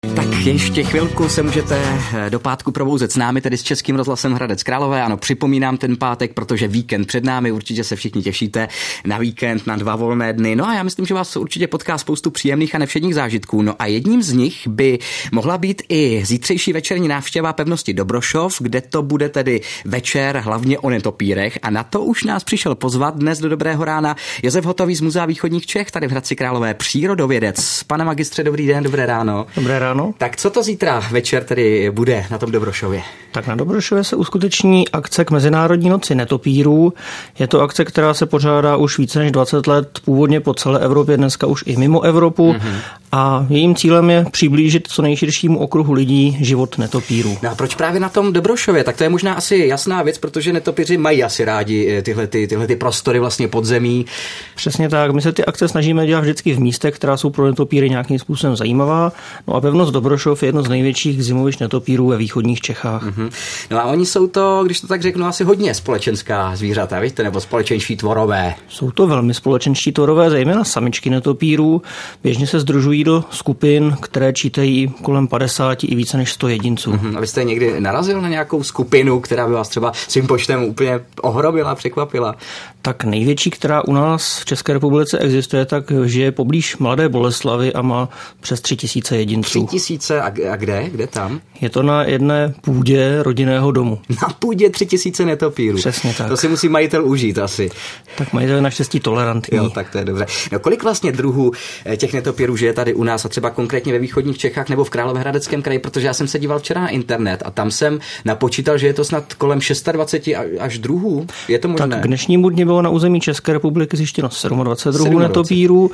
Tak ještě chvilku se můžete do pátku probouzet s námi, tedy s Českým rozhlasem Hradec Králové. Ano, připomínám ten pátek, protože víkend před námi, určitě se všichni těšíte na víkend, na 2 volné dny. No a já myslím, že vás určitě potká spoustu příjemných a nevšedních zážitků. No a jedním z nich by mohla být i zítřejší večerní návštěva pevnosti Dobrošov, kde to bude tedy večer hlavně o netopírech. A na to už nás přišel pozvat dnes do dobrého rána Josef Hotový z Muzea východních Čech, tady v Hradci Králové, přírodovědec. Pane magistře, dobrý den, dobré ráno. Dobré ráno. Tak co to zítra večer tedy bude na tom Dobrošově? Tak na Dobrošově se uskuteční akce k Mezinárodní noci netopírů. Je to akce, která se pořádá už více než 20 let, původně po celé Evropě, dneska už i mimo Evropu. A jejím cílem je přiblížit co nejširšímu okruhu lidí život netopírů. No a proč právě na tom Dobrošově? Tak to je možná asi jasná věc, protože netopíři mají asi rádi tyhle prostory vlastně podzemí. Přesně tak. My se ty akce snažíme dělat vždycky v místech, která jsou pro netopíry nějakým způsobem zajímavá. No a pevnost Dobrošov je jedno z největších zimovišť netopírů ve východních Čechách. No a oni jsou to, když to tak řeknu, asi hodně společenská zvířata, víte, nebo společenští tvorové. Jsou to velmi společenští tvorové, zejména samičky netopírů. Běžně se sdružují do skupin, které čítají kolem 50 i více než 100 jedinců. A vy jste někdy narazil na nějakou skupinu, která by vás třeba svým počtem úplně ohromila, překvapila? Tak největší, která u nás v České republice existuje, tak žije poblíž Mladé Boleslavi a má přes 3000 jedinců. 3000 a kde? Kde tam? Je to na jedné půdě rodinného domu. Na půdě 3000 netopírů. Přesně tak. To si musí majitel užít asi. Tak majitel je naštěstí tolerantní. Jo, tak to je dobře. No kolik vlastně druhů těch netopírů žije tady u nás a třeba konkrétně ve východních Čechách nebo v Královéhradeckém kraji, protože já jsem se díval včera na internet a tam jsem napočítal, že je to snad kolem 26 až druhů. Je to možné? Tak k dnešnímu dni bylo na území České republiky zjištěno 27 druhů netopírů.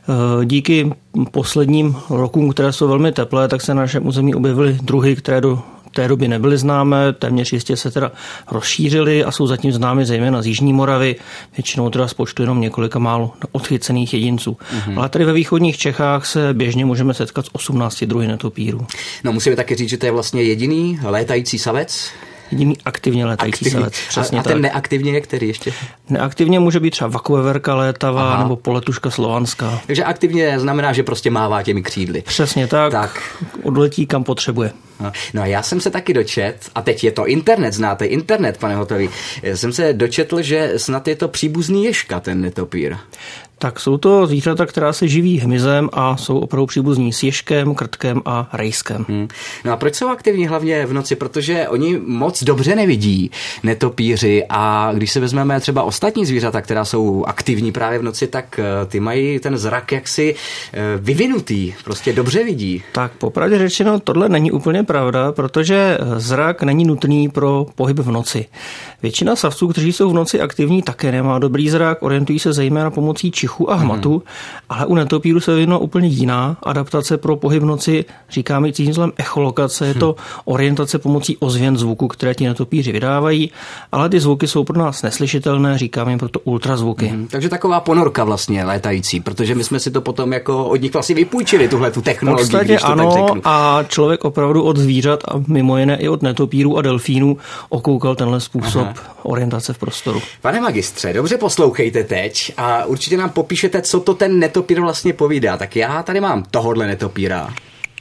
Díky posledním rokům, které jsou velmi teplé, tak se na našem území objevily druhy, které do té doby nebyly známé, téměř jistě se teda rozšířily a jsou zatím známy zejména z Jižní Moravy, většinou teda z počtu jenom několika málo odchycených jedinců. Ale tady ve východních Čechách se běžně můžeme setkat s 18 druhy netopírů. No musíme taky říct, že to je vlastně jediný létající savec. Jediný aktivně létající savec. A ten neaktivně je který ještě? Neaktivně může být třeba vakuveverka létavá nebo poletuška slovanská. Takže aktivně znamená, že prostě mává těmi křídly. Přesně tak. Odletí kam potřebuje. No a já jsem se taky dočet, a teď je to internet, znáte internet, pane Hotový, jsem se dočetl, že snad je to příbuzný ježka, ten netopír. Tak jsou to zvířata, která se živí hmyzem a jsou opravdu příbuzní s ježkem, krtkem a rejskem. No a proč jsou aktivní hlavně v noci? Protože oni moc dobře nevidí, netopíři, a když se vezmeme třeba ostatní zvířata, která jsou aktivní právě v noci, tak ty mají ten zrak jaksi vyvinutý, prostě dobře vidí. Tak popravdě řečeno, tohle není úplně pravda, protože zrak není nutný pro pohyb v noci. Většina savců, kteří jsou v noci aktivní, také nemá dobrý zrak, orientují se zejména pomocí čichu a hmatu, ale u netopíru se vyvinula úplně jiná adaptace pro pohyb v noci, říkáme cizím slovem echolokace, je to orientace pomocí ozvěn zvuku, které ti netopíři vydávají, ale ty zvuky jsou pro nás neslyšitelné, říkáme jim proto ultrazvuky. Takže taková ponorka vlastně létající, protože my jsme si to potom jako od nich vlastně vypůjčili, tu technologii. V podstatě ano, a člověk opravdu od zvířat a mimo jiné i od netopírů a delfínů okoukal tenhle způsob orientace v prostoru. Pane magistře, dobře poslouchejte teď a určitě nám popíšete, co to ten netopír vlastně povídá. Tak já tady mám tohodle netopíra.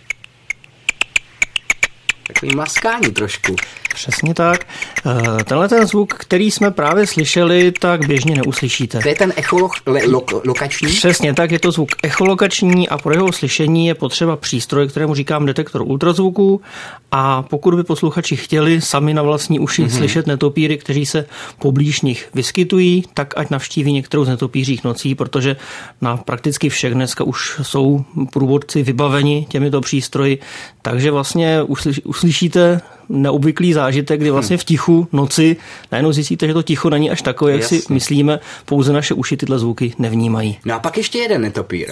Takový maskání trošku. Přesně tak. Tenhle ten zvuk, který jsme právě slyšeli, tak běžně neuslyšíte. To je ten echolokační? Přesně tak, je to zvuk echolokační a pro jeho slyšení je potřeba přístroj, kterému říkám detektor ultrazvuku, a pokud by posluchači chtěli sami na vlastní uši slyšet netopíry, kteří se poblíž nich vyskytují, tak ať navštíví některou z netopířích nocí, protože na prakticky všech dneska už jsou průvodci vybaveni těmito přístroji, takže vlastně uslyšíte neobvyklý zážitek, kdy vlastně v tichu noci najednou zjistíte, že to ticho není až takové, jak si myslíme, pouze naše uši tyhle zvuky nevnímají. No a pak ještě jeden netopír.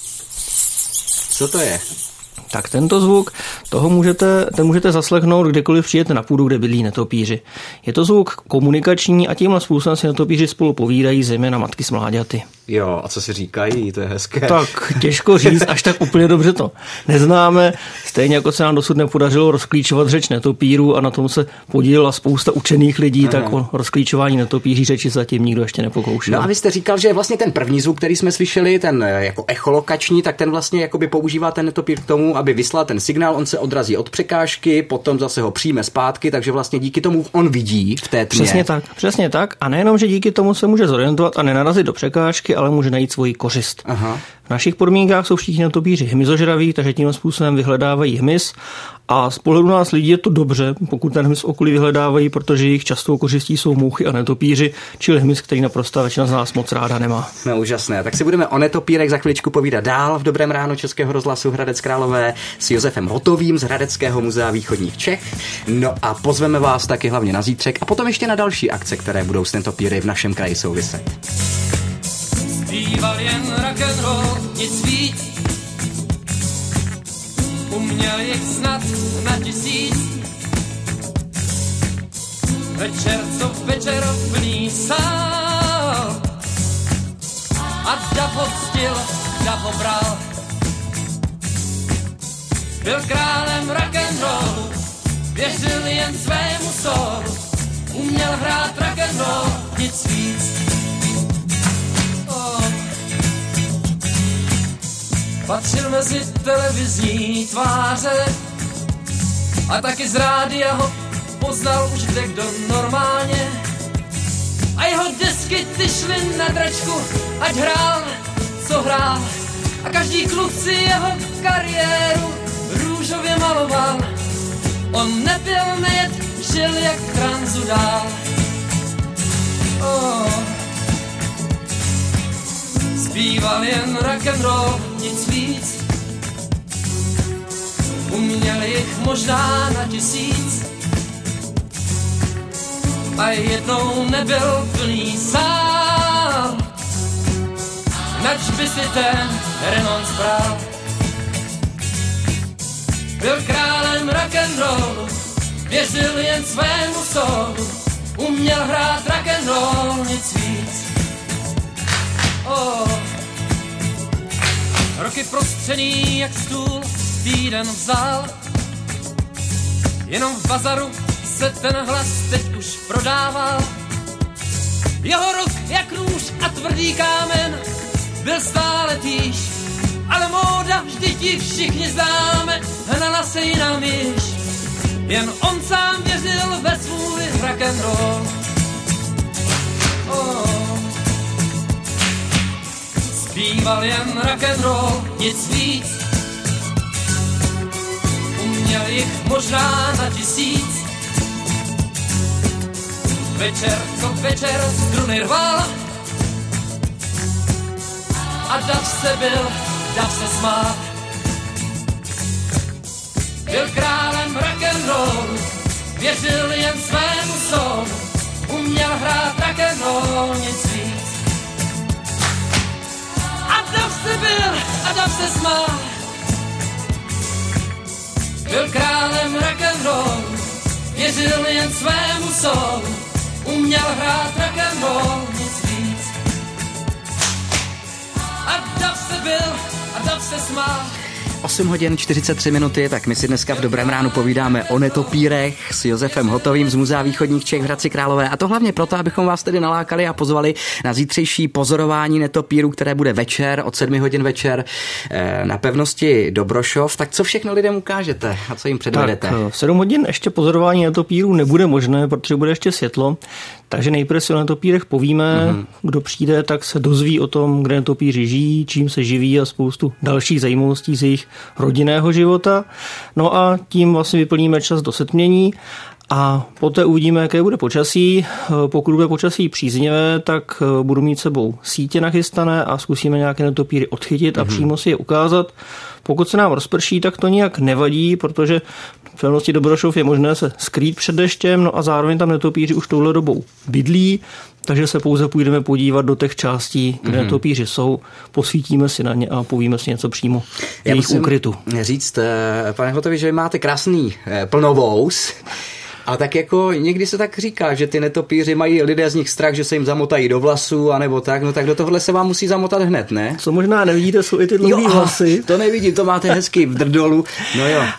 Co to je? Tak tento zvuk, ten můžete zaslechnout kdekoliv přijete na půdu, kde bydlí netopíři. Je to zvuk komunikační a tímhle způsobem si netopíři spolu povídají, zejména matky s mláďaty. Jo, a co si říkají, to je hezké. Tak těžko říct, až tak úplně dobře to neznáme. Stejně jako se nám dosud nepodařilo rozklíčovat řeč netopírů a na tom se podílela spousta učených lidí, tak o rozklíčování netopíří řeči zatím nikdo ještě nepokoušel. No a vy jste říkal, že vlastně ten první zvuk, který jsme slyšeli, ten jako echolokační, tak ten vlastně jakoby používá ten netopír k tomu, aby vyslal ten signál, on se odrazí od překážky, potom zase ho přijme zpátky, takže vlastně díky tomu on vidí v té tmě. Přesně tak. A nejenom, že díky tomu se může zorientovat a nenarazit do překážky, ale může najít svoji kořist. Aha. V našich podmínkách jsou všichni netopíři hmyzožraví, takže tím způsobem vyhledávají hmyz a z pohledu nás lidí je to dobře, pokud ten hmyz v okolí vyhledávají, protože jejich častou kořistí jsou mouchy a netopíři, čili hmyz, který naprosto většina z nás moc ráda nemá. No úžasné. Tak si budeme o netopírech za chviličku povídat dál v Dobrém ráno Českého rozhlasu Hradec Králové s Josefem Hotovým z Hradeckého muzea východních Čech. No a pozveme vás taky hlavně na zítřek a potom ještě na další akce, které budou s netopíry v našem kraji souviset. Zpíval jen rock'n'roll, nic víc. Uměl jich snad na 1000. Večer co večer plný sál. A dav ho ctil, dav ho bral. Byl králem rock'n'rollu, věřil jen svému soulu. Uměl hrát rock'n'roll, nic víc. Patřil mezi televizní tváře a taky z rádia ho poznal už kdekdo normálně. A jeho desky ty šly na dračku, ať hrál, co hrál. A každý kluk si jeho kariéru růžově maloval. On nepil, nejet, žil jak v tranzu dál. Zpíval jen rock'n'roll, nic víc. Uměl jich možná na 1000. A jednou nebyl plný sál. Nač by si ten renonc bral. Byl králem rock'n'rollu, věřil jen svému soulu. Uměl hrát rock'n'roll, nic víc. Roky prostřený jak stůl týden vzal. Jenom v bazaru se ten hlas teď už prodával. Jeho rok jak nůž a tvrdý kámen byl stále týž. Ale móda vždyť ji všichni známe, hnala se jinam již. Jen on sám věřil ve svůj rock'n'roll. Zpíval jen rock'n'roll, nic víc. Uměl jich možná na 1000. Večer co večer struny rval. A dav se byl, dav se smál. Byl králem rock'n'rollu, věřil jen svému soulu. Uměl hrát rock'n'roll, nic víc. A dav se byl, a dav se smál. Byl králem rock'n'rollu, věřil jen svému soulu. Uměl hrát rock'n'roll, nic víc. A dav se byl, a dav se smál. 8 hodin 43 minuty, tak my si dneska v Dobrém ránu povídáme o netopírech s Josefem Hotovým z Muzea východních Čech v Hradci Králové. A to hlavně proto, abychom vás tedy nalákali a pozvali na zítřejší pozorování netopírů, které bude večer, od 7 hodin večer na pevnosti Dobrošov. Tak co všechno lidem ukážete a co jim předvedete? Tak 7 hodin ještě pozorování netopírů nebude možné, protože bude ještě světlo. Takže nejprve si o netopírech povíme, Kdo přijde, tak se dozví o tom, kde netopíři žijí, čím se živí a spoustu dalších zajímavostí z jejich rodinného života. No a tím vlastně vyplníme čas do setmění a poté uvidíme, jaké bude počasí. Pokud bude počasí příznivé, tak budu mít sebou sítě nachystané a zkusíme nějaké netopíry odchytit a přímo si je ukázat. Pokud se nám rozprší, tak to nijak nevadí, protože v pevnosti Dobrošov je možné se skrýt před deštěm, no a zároveň tam netopíři už touhle dobou bydlí, takže se pouze půjdeme podívat do těch částí, kde netopíři jsou, posvítíme si na ně a povíme si něco přímo jejich úkrytu. Říct, pane Hotovi, že máte krásný plnovous. A tak jako někdy se tak říká, že ty netopíři mají lidé z nich strach, že se jim zamotají do vlasů, anebo tak, no tak do tohle se vám musí zamotat hned, ne? Co možná nevidíte, jsou i ty dlouhý vlasy. To nevidím, to máte hezky v drdolu, no jo.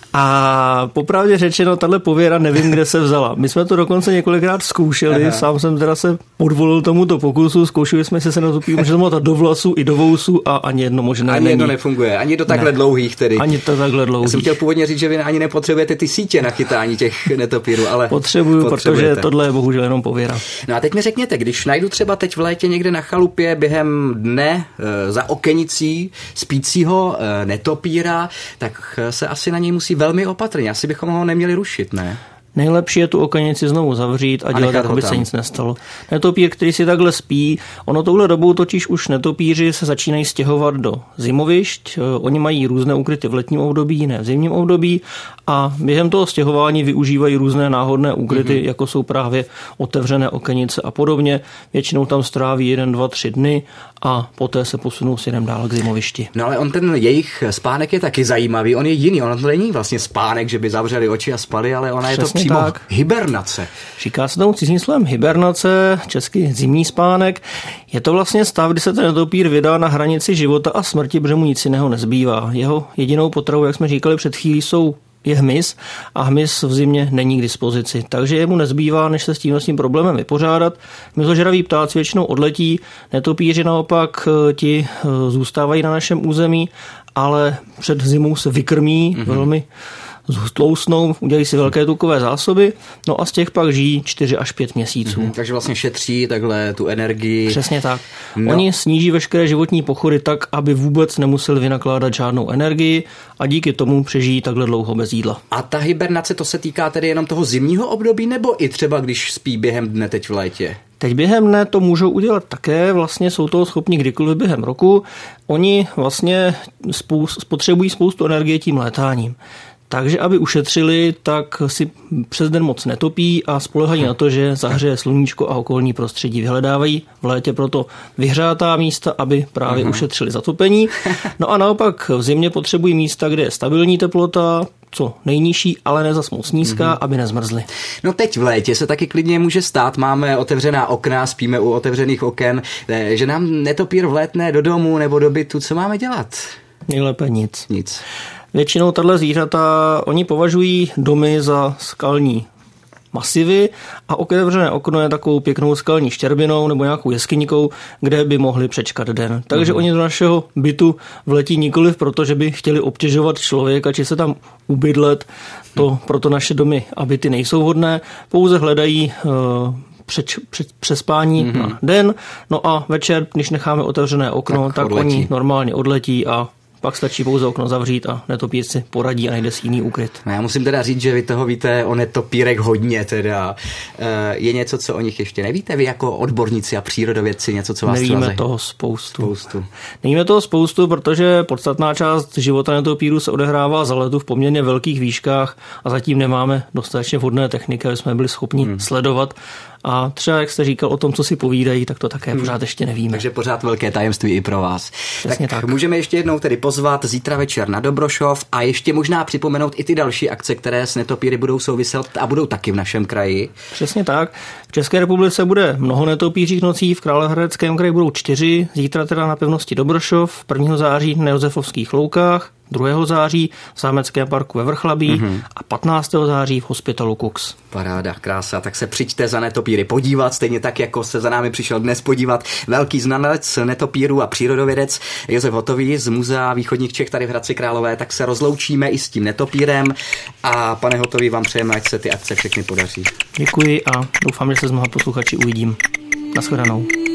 A popravdě řečeno, tahle pověra nevím, kde se vzala. My jsme to dokonce několikrát zkoušeli, sám jsem teda se podvolil tomuto pokusu, zkoušeli jsme se netopír může zamotat do vlasů i do vousů a ani jedno možná ani jedno nefunguje, ani do takhle dlouhých tedy. Ani to takhle dlouhých. Já jsem chtěl původně říct, že vy ani nepotřebujete ty sítě na chytání těch netopírů, ale potřebuju, protože tohle je bohužel jenom pověra. No a teď mi řekněte, když najdu třeba teď v létě někde na chalupě během dne za okenicí spícího netopíra, tak se asi na něj musí velmi opatrně. Asi bychom ho neměli rušit, ne? Nejlepší je tu okenici znovu zavřít a dělat, aby se nic nestalo. Netopír, který si takhle spí, ono touhle dobou totiž už netopíři se začínají stěhovat do zimovišť. Oni mají různé úkryty v letním období, ne v zimním období a během toho stěhování využívají různé náhodné úkryty, jako jsou právě otevřené okenice a podobně. Většinou tam stráví 1, 2, 3 dny a poté se posunou směrem dál k zimovišti. No ale on ten jejich spánek je taky zajímavý, on je jiný, on to není vlastně spánek, že by zavřeli oči a spali, ale ona je to přímo tak. Hibernace. Říká se tomu cizím slovem hibernace, česky zimní spánek. Je to vlastně stav, kdy se ten netopír vydá na hranici života a smrti, protože mu nic jiného nezbývá. Jeho jedinou potravou, jak jsme říkali před chvílí, je hmyz a hmyz v zimě není k dispozici. Takže jemu nezbývá, než se s tím problémem vypořádat. Hmyzožraví ptáci většinou odletí, netopíři naopak ti zůstávají na našem území, ale před zimou se vykrmí velmi tlousnou, udělají si velké tukové zásoby, no a z těch pak žijí 4 až 5 měsíců. Takže vlastně šetří takhle tu energii. Přesně tak. No. Oni sníží veškeré životní pochody tak, aby vůbec nemuseli vynakládat žádnou energii a díky tomu přežijí takhle dlouho bez jídla. A ta hibernace, to se týká tedy jenom toho zimního období, nebo i třeba když spí během dne teď v létě? Teď během dne to můžou udělat také, vlastně jsou toho schopni kdykoliv během roku. Oni vlastně spotřebují spoustu energie tím létáním. Takže aby ušetřili, tak si přes den moc netopí a spolehají na to, že zahřeje sluníčko a okolní prostředí. Vyhledávají v létě proto vyhřátá místa, aby právě ušetřili zatopení. No a naopak v zimě potřebují místa, kde je stabilní teplota, co nejnižší, ale ne zas moc nízká, aby nezmrzly. No teď v létě se taky klidně může stát, máme otevřená okna, spíme u otevřených oken, že nám netopír vlétne do domu nebo do bytu, co máme dělat? Nejlépe nic. Nic. Většinou tato zvířata, oni považují domy za skalní masivy a otevřené okno je takovou pěknou skalní štěrbinou nebo nějakou jeskyníkou, kde by mohli přečkat den. Takže oni do našeho bytu vletí nikoliv proto, že by chtěli obtěžovat člověka, či se tam ubydlet. To proto naše domy a byty nejsou vhodné, pouze hledají přespání na den, no a večer, když necháme otevřené okno, tak oni normálně odletí a pak stačí pouze okno zavřít a netopír si poradí a najde si jiný úkryt. No já musím teda říct, že vy toho víte o netopírek hodně teda. Je něco, co o nich ještě nevíte? Vy jako odborníci a přírodovědci, něco, co vás Nevíme toho spoustu. Nevíme toho spoustu, protože podstatná část života netopíru se odehrává za letu v poměrně velkých výškách a zatím nemáme dostatečně vhodné techniky, aby jsme byli schopni sledovat. A třeba, jak jste říkal o tom, co si povídají, tak to také pořád ještě nevíme. Takže pořád velké tajemství i pro vás. Tak můžeme ještě jednou tedy pozvat zítra večer na Dobrošov a ještě možná připomenout i ty další akce, které s netopíry budou souviset a budou taky v našem kraji. Přesně tak. V České republice bude mnoho netopířích nocí, v Královéhradeckém kraji budou 4, zítra teda na pevnosti Dobrošov, 1. září na Josefovských loukách, 2. září v Zámeckém parku ve Vrchlabí a 15. září v Hospitalu Kux. Paráda, krása, tak se přijďte za netopíry podívat, stejně tak, jako se za námi přišel dnes podívat velký znalec netopírů a přírodovědec Josef Hotový z Muzea východních Čech tady v Hradci Králové, tak se rozloučíme i s tím netopírem a pane Hotový, vám přejeme, ať se ty akce všechny podaří. Děkuji a doufám, že se s mnoha posluchači uvidím. Nashledanou.